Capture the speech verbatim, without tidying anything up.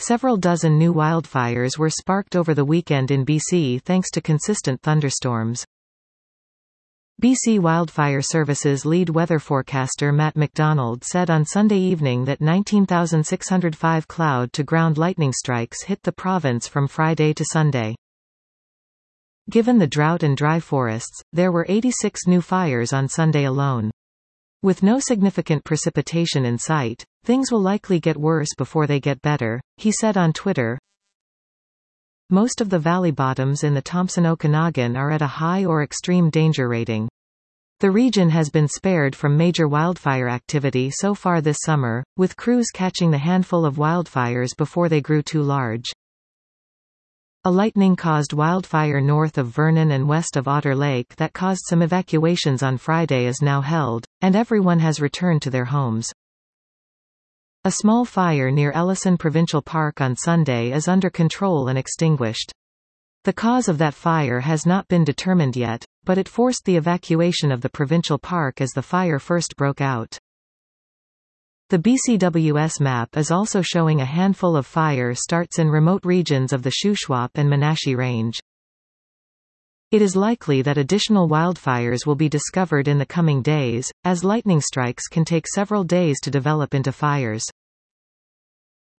Several dozen new wildfires were sparked over the weekend in B C thanks to consistent thunderstorms. B C Wildfire Services lead weather forecaster Matt McDonald said on Sunday evening that nineteen thousand six hundred five cloud-to-ground lightning strikes hit the province from Friday to Sunday. Given the drought and dry forests, there were eighty-six new fires on Sunday alone. With no significant precipitation in sight, things will likely get worse before they get better, he said on Twitter. Most of the valley bottoms in the Thompson-Okanagan are at a high or extreme danger rating. The region has been spared from major wildfire activity so far this summer, with crews catching the handful of wildfires before they grew too large. A lightning-caused wildfire north of Vernon and west of Otter Lake that caused some evacuations on Friday is now held, and everyone has returned to their homes. A small fire near Ellison Provincial Park on Sunday is under control and extinguished. The cause of that fire has not been determined yet, but it forced the evacuation of the provincial park as the fire first broke out. The B C W S map is also showing a handful of fire starts in remote regions of the Shuswap and Menashe Range. It is likely that additional wildfires will be discovered in the coming days, as lightning strikes can take several days to develop into fires.